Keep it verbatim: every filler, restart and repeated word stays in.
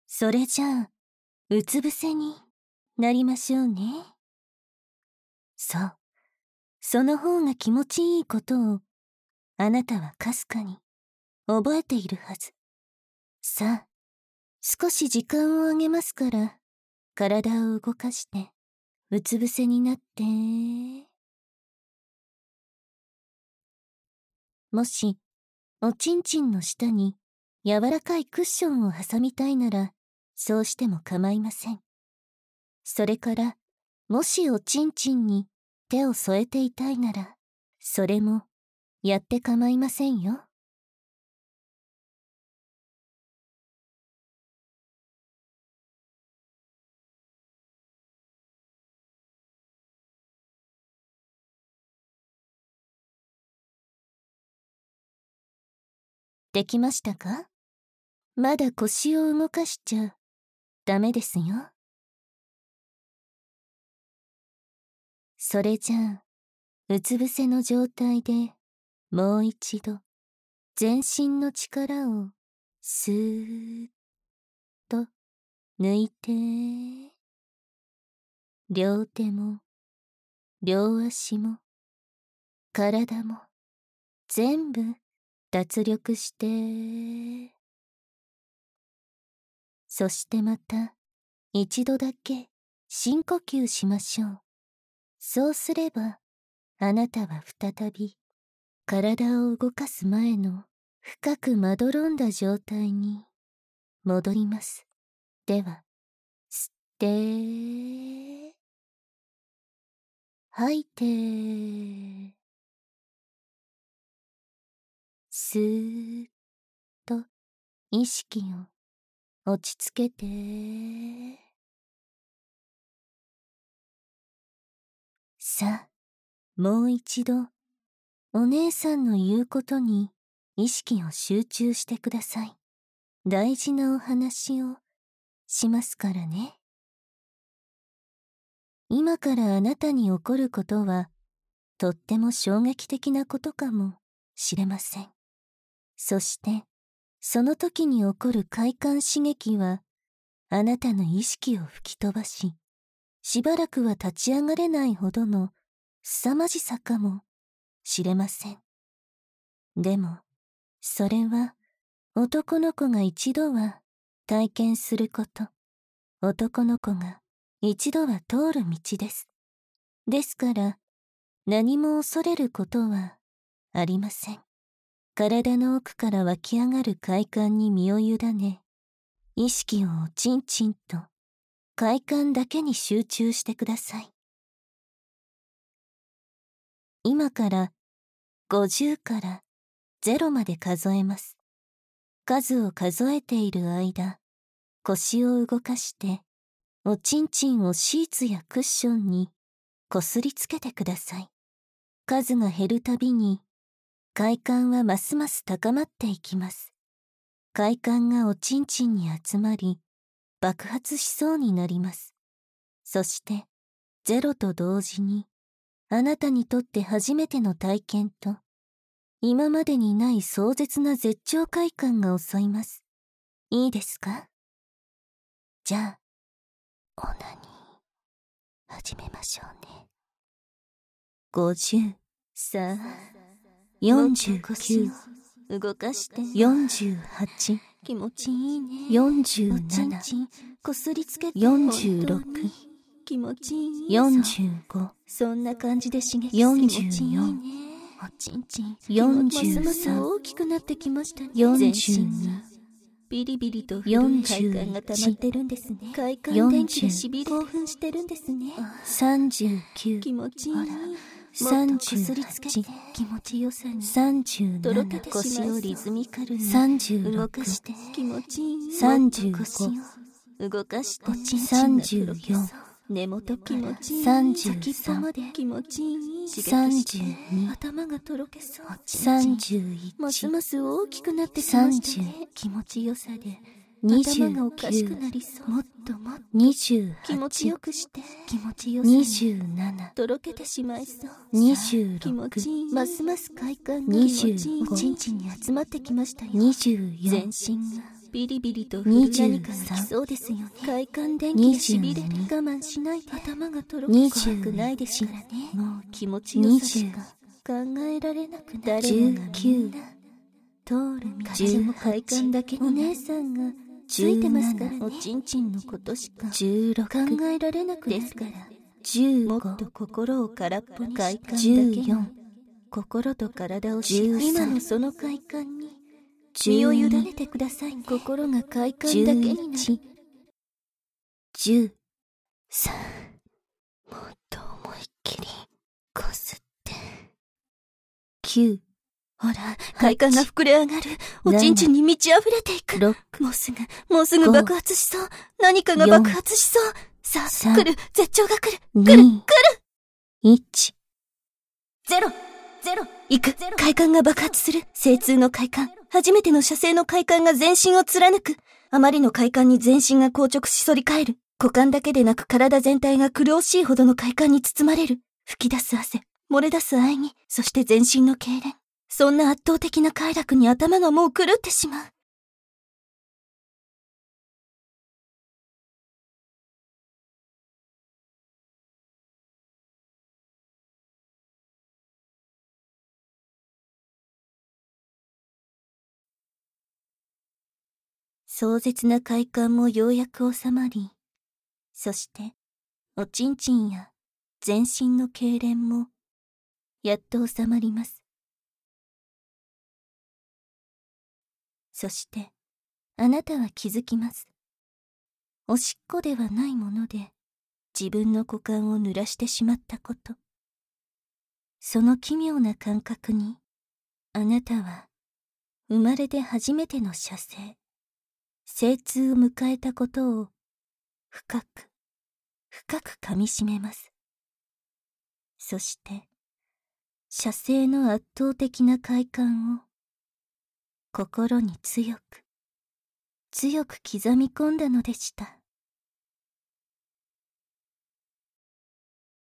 それじゃあ、うつ伏せになりましょうね。そう。その方が気持ちいいことを、あなたはかすかに覚えているはず。さあ、少し時間をあげますから、体を動かして、うつ伏せになって。もし、おちんちんの下に柔らかいクッションを挟みたいなら、そうしても構いません。それから、もしおちんちんに手を添えていたいなら、それもやって構いませんよ。できましたか？まだ腰を動かしちゃダメですよ。それじゃあ、うつ伏せの状態でもう一度全身の力をスーッと抜いて、両手も両足も体も全部脱力して、そしてまた一度だけ深呼吸しましょう。そうすればあなたは再び体を動かす前の深くまどろんだ状態に戻ります。では、吸って吐いて、スーッと意識を落ち着けて、さあ、もう一度お姉さんの言うことに意識を集中してください。大事なお話をしますからね。今からあなたに起こることはとっても衝撃的なことかもしれません。そしてその時に起こる快感刺激はあなたの意識を吹き飛ばし、しばらくは立ち上がれないほどの凄まじさかもしれません。でもそれは男の子が一度は体験すること、男の子が一度は通る道です。ですから何も恐れることはありません。体の奥から湧き上がる快感に身を委ね、意識をおちんちんと快感だけに集中してください。今からごじゅうからゼロまで数えます。数を数えている間、腰を動かしておちんちんをシーツやクッションにこすりつけてください。数が減るたびに快感はますます高まっていきます。快感がおちんちんに集まり爆発しそうになります。そしてゼロと同時にあなたにとって初めての体験と今までにない壮絶な絶頂快感が襲います。いいですか？じゃあオナニー始めましょうね。ごじゅう、さあ、よんじゅうきゅう、動かして、よんじゅうはち、気持ちいいね。よんじゅうなな、おちんちんこすりつけて、よんじゅうろく、気持ちいい。よんじゅうご、そんな感じで刺激よんじゅうよん、おちんちんよんじゅうさん、ますます大きくなってきましたね。よんじゅうに、ビリビリと古い快感が溜まってるんですね。快感電気でしびれ興奮してるんですね。さんじゅうきゅう、気持ちいい。さんじゅうはち、気持ちよさにさんじゅうなな、腰をリズミカルにさんじゅうろく、動かして気持ちいい。さんじゅうご、動かしておちんちんがとろけそう。根元気持ちいい。さんじゅうさん、気持ちいい。さんじゅうに、頭がとろけそう。さんじゅういち、ますます大きくなってきましたね。気持ちよさで頭がおかしくなりそう。もっともっとにじゅうはち、気持ちよくして気持ちよさにじゅうなな、とろけてしまいそう。にじゅうろく、気持ちいい。ますます快感がにじゅうご、おちんちんに集まってきましたよ。にじゅうよん、全身がビリビリと震る何かが来そうですよね。快感電気でしびれ、我慢しないで。頭がとろく怖くないですからね。もう気持ちよさしか考えられなくなる。誰もがみんな通る道も快感だけにお姉さんがついてますからね。おちんちんのことしかじゅうろく考えられなくですから。じゅうごもっと心を空っぽに快感だけに心と体を支配。今のその快感に身を委ねてくださいね。心が快感だけになる。じゅうさんもっと思いっきりこすってきゅうほら快感が膨れ上がる。おちんちんに満ち溢れていく。ろくもうすぐもうすぐ爆発しそう。何かが爆発しそう。さあ来る。絶頂が来る。来る来る。いちゼロゼロ行く。快感が爆発する。精通の快感。初めての射精の快感が全身を貫く。あまりの快感に全身が硬直し反り返る。股間だけでなく体全体が苦しいほどの快感に包まれる。吹き出す汗、漏れ出す喘ぎ、そして全身の痙攣。そんな圧倒的な快楽に頭がもう狂ってしまう。壮絶な快感もようやく収まり、そしておちんちんや全身の痙攣もやっと収まります。そしてあなたは気づきます。おしっこではないもので自分の股間を濡らしてしまったこと。その奇妙な感覚にあなたは生まれて初めての射精、精通を迎えたことを深く深く噛みしめます。そして射精の圧倒的な快感を心に強く強く刻み込んだのでした。